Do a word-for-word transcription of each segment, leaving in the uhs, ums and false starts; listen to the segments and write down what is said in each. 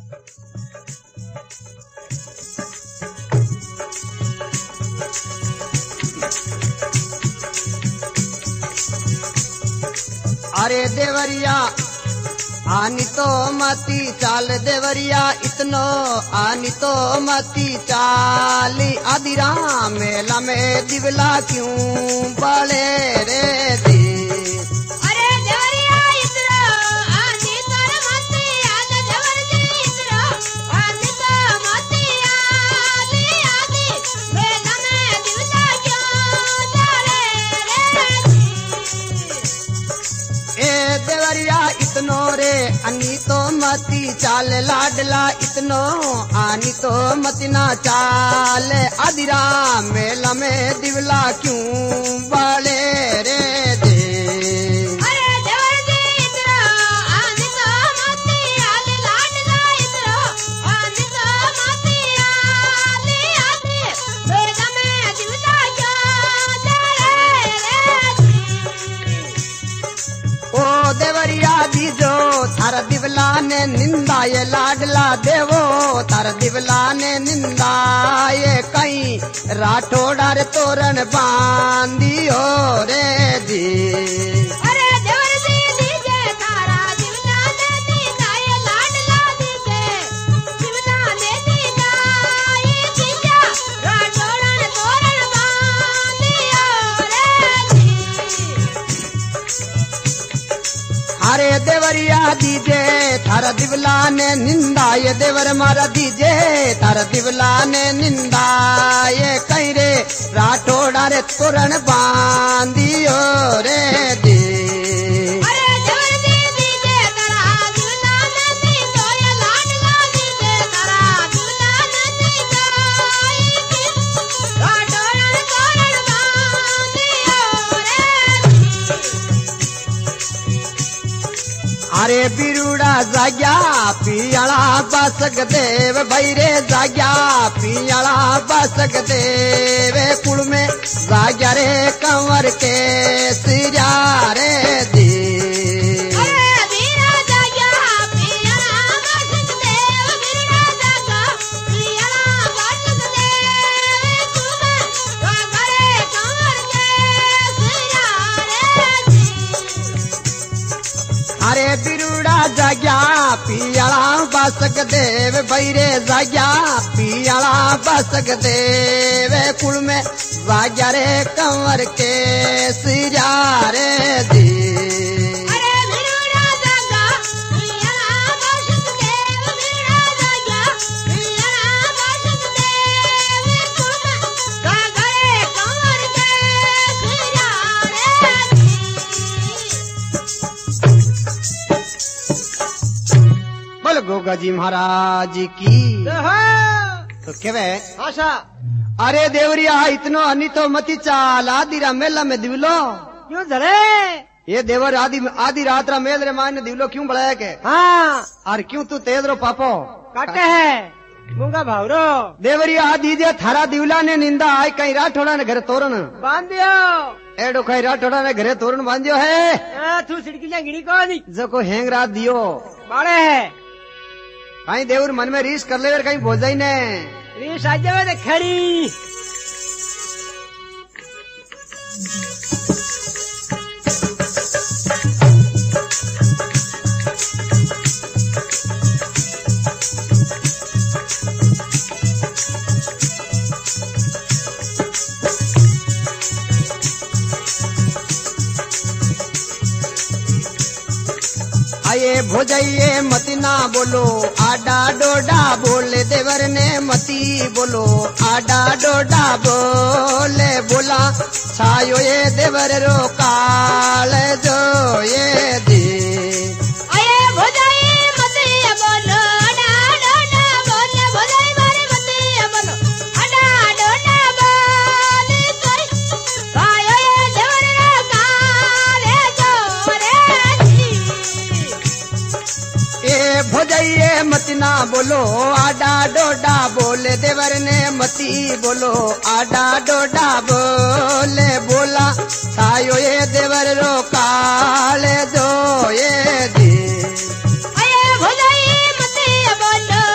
अरे देवरिया आनी तो मती चाल देवरिया इतनो आनी तो मती चाली आदिरा मेला में दिवला क्यों बड़े रे दी अरे देवरिया इतनो आनी तो मती आद देवरिया इतनो आनी तो मती आली आदि मेला में दिवला क्यों बड़े रे दी ए देवरिया इतनो रे अनी तो मती चाल लाडला इतनो आनी तो मती ना चाल आदिरा मेला में दिवला क्यों बड़े रे दे अरे देवरिया इतनो आनी तो मती आद लाडला इतनो आनी तो मती आली आदि मेला में दिवला क्यों बड़े रे दी ओ देवरिया दीजो थार दिवला ने निंदा ये लाडला देवो थार दिवला ने निंदा ये कहीं राठौड़ा रे तोरण बांधियो रे दी अरे देवरिया दीजे तारा दिवला ने दीदा ये लाडला दीजे दिवला ने दीदा ये दीजा राठौड़ा ने तोरण बांधियो रे दी अरे देवरिया दीजे थार दिवला ने निंदा ये देवर मारा दीजे थार दिवला ने निंदा ये कहीं रे राठौड़ा रे तोरण बांधियो रे दी अरे देवरिया दीजे तारा दिवला ने दीदा ये लाडला दीजे तारा दिवला ने दीदा ये दीजा राठौड़ा ने तोरण बांधियो रे दी अरे बिरुड़ा जाग्या पियाला बासक देव भैरे जाग्या पियाला बासक देव कुल में जाग्या रे कंवर के सिरा रे दी अरे वीरा जाग्या पियाला बासक देव वीरा जागा पियाला बासक देव तुम वागरे कंवर के सिरा रे दी अरे बिरुड़ा जाग्या पियाला बासक देव भैरे जाग्या पियाला बासक देव कुल में जाग्या रे कंवर के सिरा रे दी अरे वीरा जागा पियाला बासक देव वीरा जागा पियाला बासक देव तुम वागरे कंवर के सिरा रे दी बोल गोगा जी महाराज की तो केवे आशा अरे देवरिया इतनो अनी तो मती चाल आदि रा मेला में दिवलो क्यों झड़े ये देवर आदि आदि रात रा मेल रे मान दिवलो क्यों बढ़ाया के हाँ और क्यों तू तेज रो पापो काटे है मूंगा भावरो देवरिया आदि जे थारा दिवला ने निंदा आय कहीं राठौड़ा ने घर तोरण बांध दियो एडो कहीं राठौड़ा ने घरे तोरण बांधियो है आ, तू सिड़की जा गिनी को नहीं जो को हेंग रात दियो बाड़े है कहीं देवर मन में रीस कर ले कहीं भोजाई ने रीस आज जावे खड़ी आये भोजाइये मती ना बोलो आडा डोडा बोले देवर ने मती बोलो आडा डोडा बोले बोला छायो ये देवर रो काल जो ये दी अये भोजाई मती बोलो अडा डोडा बोले भोजाई मारी मती बोलो अडा डोडा बोले कोई सायो ये देवर काले जोरे दी ए भोजाइये मती ना बोलो आडा डोडा बोले देवर ने मती बोलो आडा डोडा बोले बोला छायो ये देवर रो काल जो ये दी अये भोजाई मती बोलो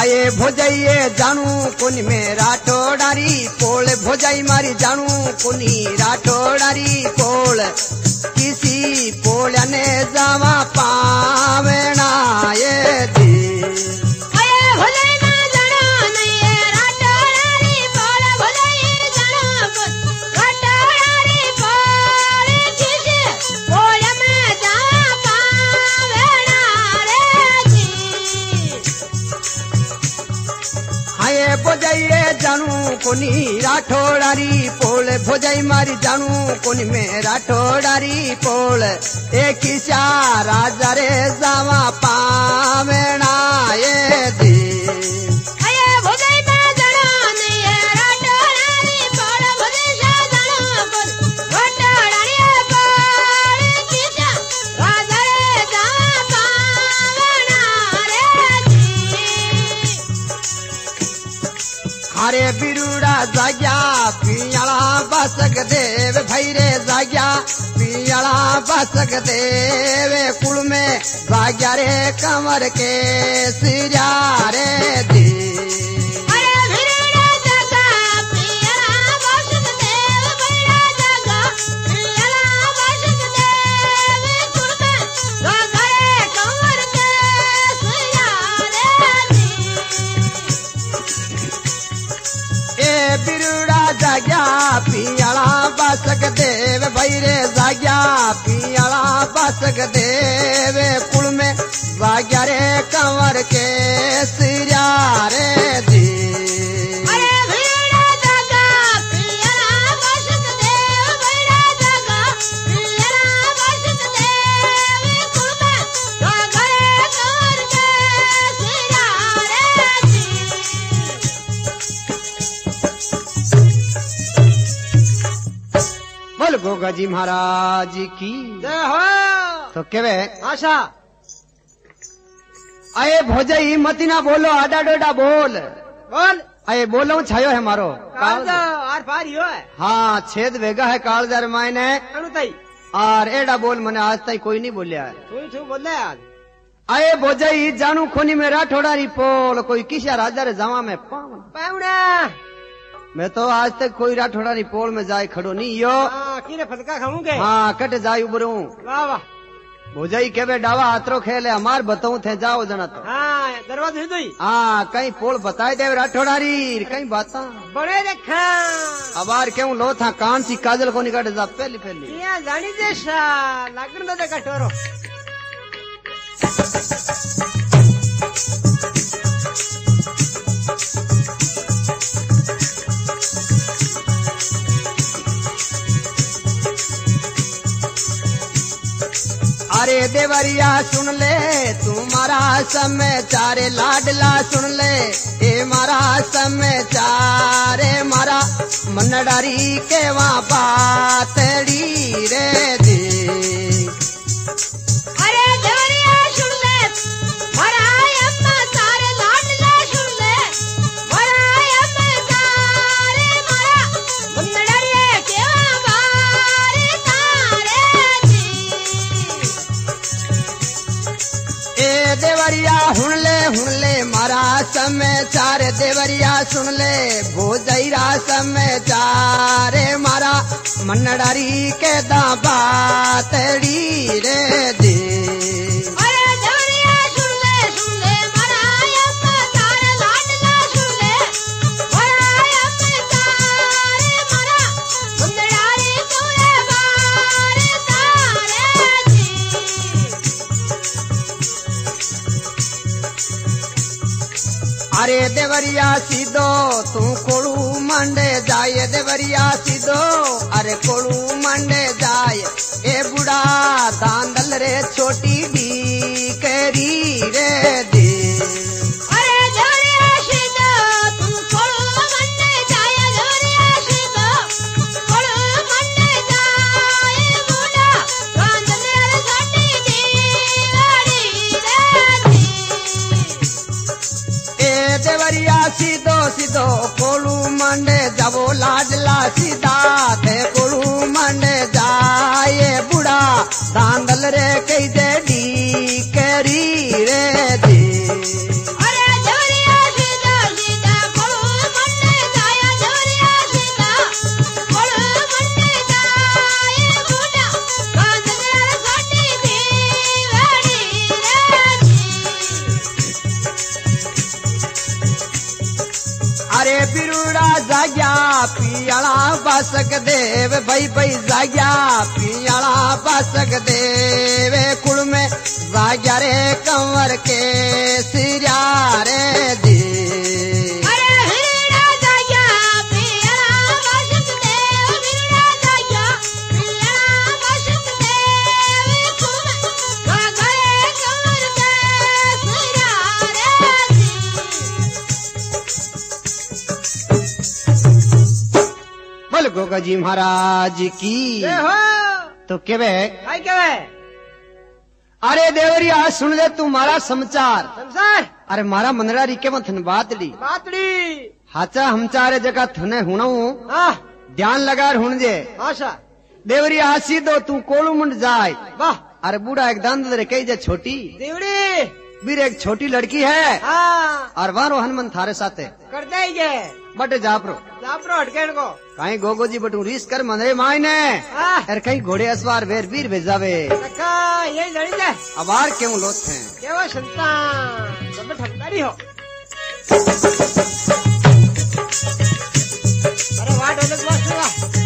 आये भोजाइए जानू कोनी में राठोडारी पोल भोजाई मारी जानू कोनी राठोडारी पोल किसी पोल ने जावा पावेना ये दी अये भोजाई ना जाना नहीं है राठोडारी पोल भोजाई जाना कोन राठोडारी पोल किसी पोल में जावा पावेना रे जी आये भोजाइए जानू कोनी राठोडारी पोल भोजाई मारी जानू कोनी में राठोडारी पोल एक किसा राजा रे जावा पावेना ये दी अये भोजाई ना जाना नहीं है राठोडारी पोल भोजाई जाना कोन राठोडारी पोल किसी राजा रे जावा पावेना रे जी अरे बिरुड़ा जाग्या पियाला बसक देव भैरे जाग्या पियाला बसक देव कुल में जाग्या रे कमर के सिरा रे दी अरे भिड़ा जगा पियला बसक देव भिड़ा जगा पियला बसक देव कुर्बे गगरे कमर के सिया रे ए बिरुड़ा जाग्या पियाला बसक देव भैरे जाग्या पियाला बसक देव कुल में जाग्या रे कमर के सिरा रे दी अरे भिड़ा जगा पियला बसक देव भिड़ा जगा पियला बसक देव कुर्बे गगरे कमर के सिया रे बोल गोगा जी महाराज की जय हो तो केवे आशा अये भोजई मती ना बोलो आडा डोडा बोल बोल अये बोलो छायो है मारो काल तो आर पार ही हो है हाँ छेद वेगा है कालदर मायने अनुताई और एडा बोल मने आज तक कोई नहीं बोलिया है तू तू बोल दे आज अये भोजई जानू खोनी में राठोड़ा री पोल कोई किसा राजा रे जावा में पावन पावड़ा मैं तो आज तक कोई राठोड़ा री पोल में जाए खड़ो नहीं यो हां किने फटका खाऊंगे हाँ कट जाय उबरू वाह वाह भोजई केवे डावा हाथरो खेले हमार बताऊं थे जाओ जना तो हां दरवाजे दई हाँ कहीं पोल बताए दे राठोड़ा री कहीं बाता बड़े देखा अब आर क्यों लो था कान सी काजल को निकाटे जा पहली पहली ये जानी देशा लागण दे कटोरो अरे देवरिया सुन ले तुम्हारा समय चारे लाडला सुन ले ए मारा समय चारे मारा मनडारी के वहाँ बातड़ी रे दी अरे देवरिया सुन ले मारा अम्मा सारे लाडला सुन ले मारा अम्मा सारे मारा मुंडड़िए केवा बारे तारे जी ए देवरिया हुन ले हुन ले मारा समय चार देवरिया सुन ले भोजैरा समय चारे मारा मनडारी के दा बातड़ी रे दी अरे देवरिया सुन ले सुन ले मारा अम्मा सारे लाडला सुन ले मारा अम्मा सारे मारा मुंडड़िए केवा बारे तारे जी अरे देवरिया सीधो तू कोड़ू मंडे जाए देवरिया सीधो अरे कोड़ू मंडे जाए ए बुढ़ा दांदल रे छोटी डी करी रे दी अरे देवरिया सीधो तू कोड़ू मंडे जाए देवरिया सीधो कोड़ू मंडे जाए बुढ़ा दांदल रे छोटी डी रे दी ए देवरिया सीधो सीधो कोड़ू मंडे जावो लाडला सीधा थे कोड़ू मंडे जाए बुढ़ा दांदल रे कई दे डी करी रे दी अरे देवरिया पियाला बासक देव भाई भाई जाग्या पियाला बासक देव कुल में जाग्या रे कंवर के सिरा रे दी अरे हिरड़ा जाग्या पियाला बासक देव हिरड़ा जाग्या पियाला बासक देव कुल में जाग्या रे कंवर के सिरा रे दी बोल गोगा जी महाराज की जय हो तो केवे काय केवे अरे देवरिया सुन ले तू मारा समाचार संसार अरे मारा मंदरा री के मथन बात ली बातड़ी हाचा हमचारे जगह थने हुणऊ हाँ ध्यान लगा हुण जे आशा देवरिया हसी दो तू कोलू मुंड जाए वाह अरे बूढ़ा एक दान दे कही जे छोटी देवड़ी बीर एक छोटी लड़की है हाँ और वारो हनुमान थारे साथे करते ही के बटे जापरो जापरो हटकेण को कहीं गोगो जी बटू रीस कर मंदरे मायने हाँ अरे कहीं घोड़े असवार वेर वीर भेजावे नका यही लड़ी ले अबार क्यों लोथ हैं केवा संतान सब ठपकारी हो अरे वाट अलग बात हुआ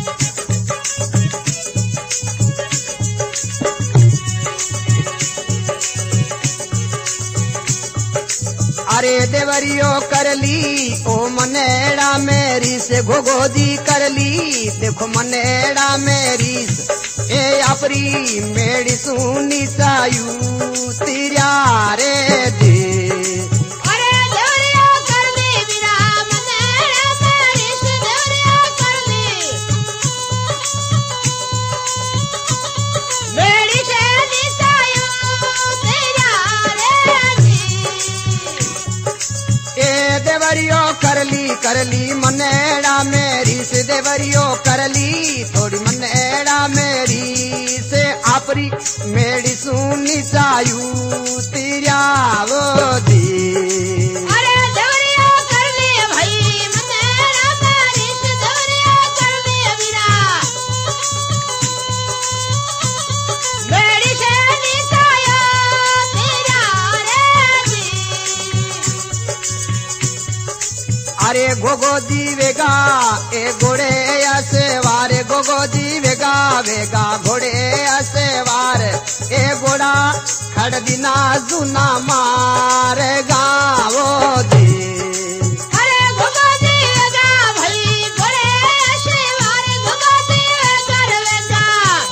अरे देवरियो कर ली ओ मनेड़ा मेरी से घोगोदी कर ली देखो मनेड़ा मेरी ए अपरी मेरी सुनी सायू तिरा रे दे अरे देवरिया कर ली बिना मनेड़ा मेरी से देवरिया कर ली मेरी से निसायो तेरा रे दी ए देवरियो करली करली मनेड़ा मेरी से देवरियो करली थोड़ी मनेड़ा मेरी से आपरी मेरी सुनी सायू तिरा वो दी अरे देवरिया कर ली भाई मनेड़ा मेरी से देवरिया कर ली बिना मेरी से निसायो तेरा रे दी अरे गोगो जी वेगा ए घोड़े ऐसे वारे गोगो जी वेगा वेगा घोड़े ऐसे वार ए घोड़ा खड़ दिना जुना मार गावो दी अरे भगवती वेगा भाई बड़े शिवार भगवती वेगा वेगा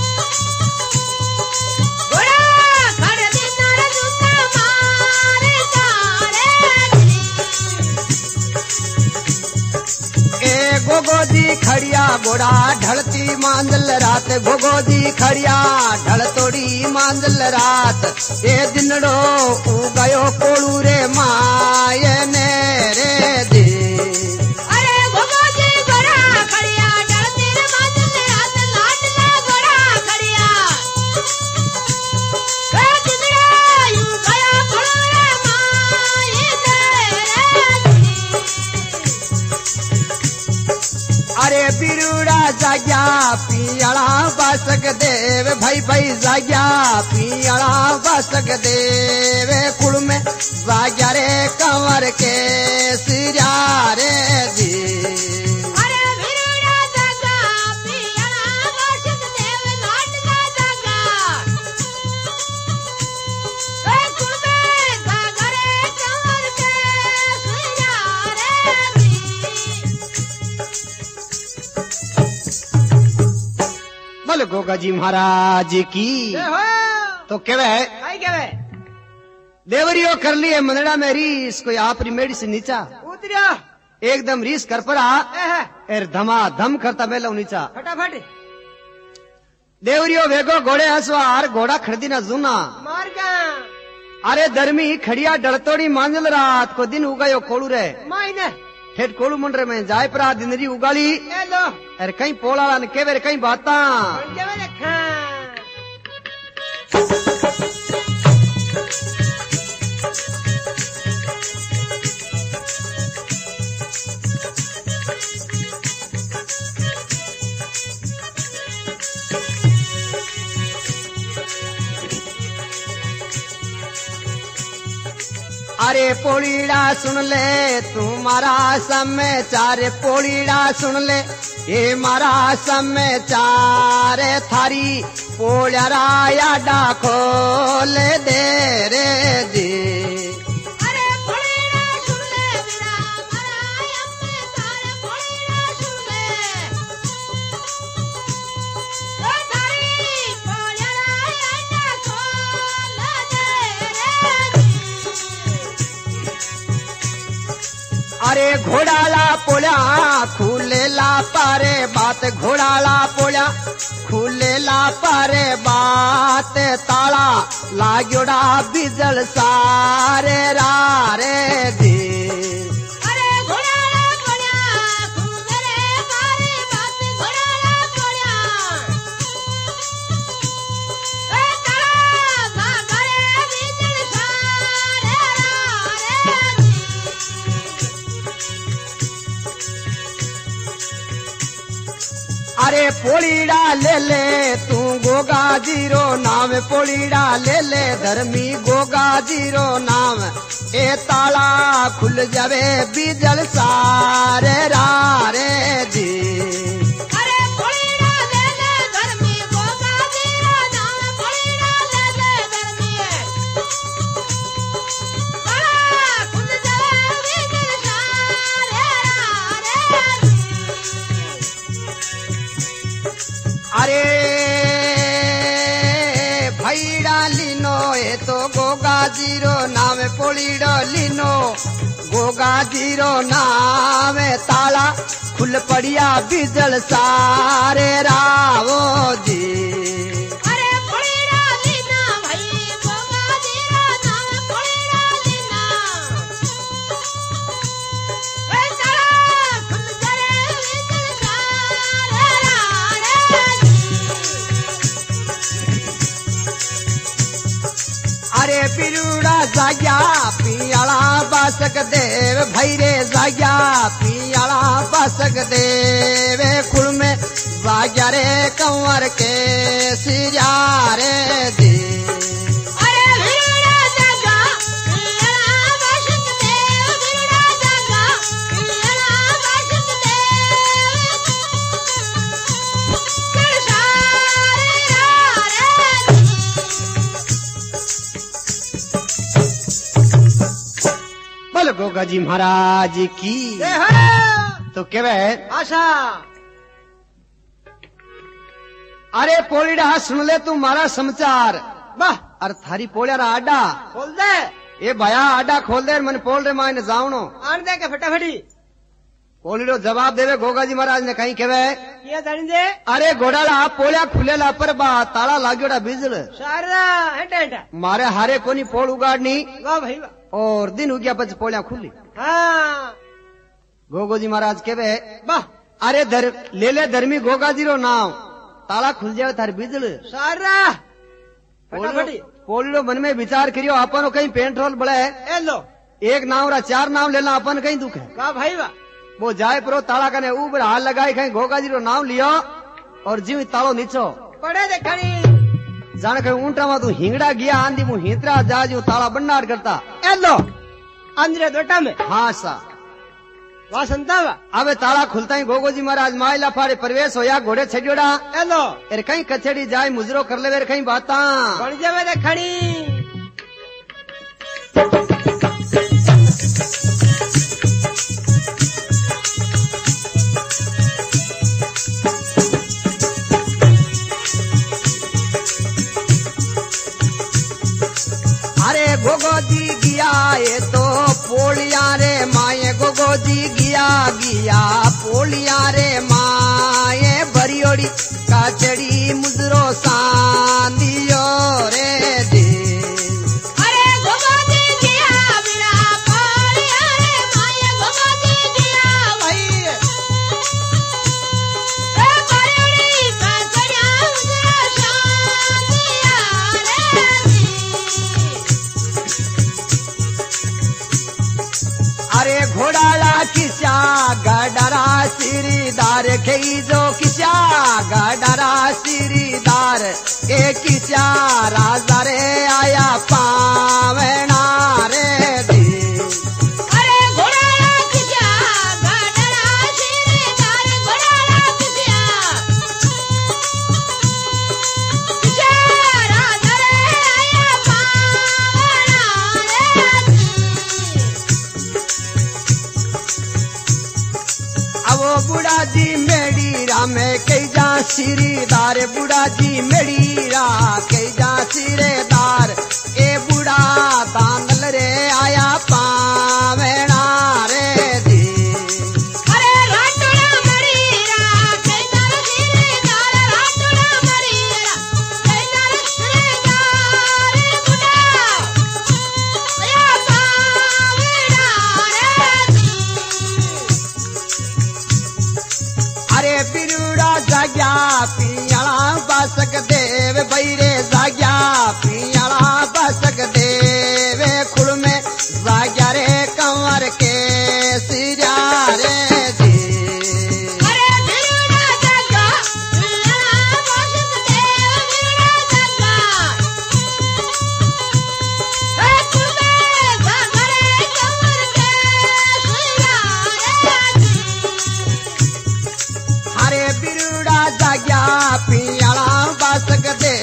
बड़ा खड़ दिनार जुता मार तारे ए गोगोजी खड़िया घोड़ा ढलती मांदल रात गोगोजी खड़िया ढल तोड़ी मांदल रात ए दिनड़ो ऊ गयो कोड़ू रे मायने रे दे अरे भगवती बड़ा खड़िया डरती रे मातल रात लाडला बड़ा खड़िया रे दिनड़ा यू गया कोड़ू रे माई तेरे अरे बिरुड़ा जाग्या पियाला बासक देव भाई भाई जाग्या पियाला बासक देव कुल में जाग्या रे कंवर के सिरा रे दी अरे भिरुड़ा जागा पियाला बासक देव लाडला जागा ए कुबे जागा रे कंवर के सिरा रे दी बोल गोगा जी महाराज की जय हो तो केवे काय केवे देवरियो कर लिए मंदड़ा में रीस कोई आपरी मेड़ी से नीचा उतरिया एकदम रीस कर पड़ा ए है एर धमा धम करता बेलो नीचा फटाफट देवरियो वेगो घोड़े हसवार घोड़ा खरीदी ना जूना मार का अरे धर्मी खड़िया डलतोड़ी मांजल रात को दिन उगायो कोड़ू रे मायने ठेठ कोड़ू मंडरे में जाय परा दिनरी उगाली ए लो अरे कहीं पोलाला ने केवे कहीं बाता बन जावे देखा अरे पोड़ीड़ा सुन ले तू मारा समाचार पोड़ीड़ा सुन ले ये मारा समाचार थारी पोड़रा याडा खोल दे रे दे अरे पोड़ीड़ा सुन ले मेरा मारा यम्मे तारे पोड़ीड़ा सुन ले ओ थारी पोड़रा याडा खोल दे रे अरे घोड़ाला पोळ्या खुलेला पारे बात घोड़ाला पोळ्या खुलेला पारे बात ताळा लाग्योडा बिजल सारे रारे दे अरे घोड़ाला पोळ्या खुले पारे बात घोड़ाला पोळ्या ए ताळा गागरे बिजल सारे रारे अरे पोळीड़ा ले ले तू गोगा जीरो नाम पोळीड़ा ले ले धर्मी गोगा जीरो नाम ए ताला खुल जावे बिजल सारे रारे जी अरे पोळीड़ा ले ले धर्मी गोगा जीरो नाम पोळीड़ा ले ले धर्मी ताळा खुल जावे बिजल सारे रारे अरे भैड़ा लीनो ए तो गोगा जीरो नाम पोळीड़ो लीनो गोगा जीरो नाम ताला खुल पड़िया बिजल सारे रावो जी अरे पोळीड़ा लीना भाई गोगा जीरो नाम पोळीड़ा लीना ए ताळा खुल जावे बिजल सारे रारे अरे पिरुड़ा जाग्या पियाला बासक देव भैरे जाग्या पियाला बासक देव कुल में बाग्या रे कंवर के सिजारे दे अरे भिरुड़ा जागा पियला बासक देव भिरुड़ा जागा पियला बासक देव कर सारे रारे बोल गोगा जी महाराज की जय हो तो केवे आशा अरे पोळीड़ा सुन ले तू मारा समाचार वाह अरे थारी पोळ्यारा आडा खोल दे ए भया आडा खोल दे मन पोल रे मायने जावणो आन दे के फटाफटी पोलीडो जवाब देवे गोगा जी महाराज ने कहीं केवे ये जानी दे अरे घोड़ाला पोळ्या खुलेला पर बा ताला लाग्योड़ा बिजल सारा हेटा हेटा मारे हारे कोनी पोल उगाड़नी वाह भाई वाह और दिन हो गया पच पोळ्या खुली हाँ गोगो जी महाराज केवे वाह अरे धर ले ले धर्मी गोगा जी रो नाम ताला खुल जावे थारी बिजल सारा फटाफटी पोलीडो मन में विचार करियो अपन कहीं पेट्रोल बड़े ए लो एक नाव रा चार नाव लेना अपन कहीं दुख है वाह भाई वाह वो जाए परो ताला कने ऊपर हाथ लगाई कहीं गोगा जी रो नाम लियो और जीव तालो नीचो पड़े देखनी जाने कहीं ऊंटा में तू हिंगड़ा गया आंधी मु हितरा जा जो ताला बन्नार करता ए लो अंदर दोटा में हाँ सा वाह संतावा अबे ताला खुलता ही गोगो जी महाराज माइला फाड़े प्रवेश होया घोड़े छड़ियोड़ा ए लो अरे कहीं कचड़ी जाए मुजरो कर ले वे कहीं बाता बन जावे देखनी अरे गोगो जी गिया ये तो पोलिया रे माये गोगो जी गिया गिया पोलिया रे माये बरियोड़ी काचड़ी मुजरो सांदियो रे दे अरे गोगो जी गिया बिना पोलिया रे माये गोगो जी गिया भाई ए बरियोड़ी काचड़िया मुजरा शांतिया रे अरे घोड़ाला किसा गडरा सिरीदार खेई जो किसा गडरा सिरीदार ए किसा राजा रे आया पावना रे दी सिरीदार बुढ़ा जी मेड़ी रा के जा सिरेदार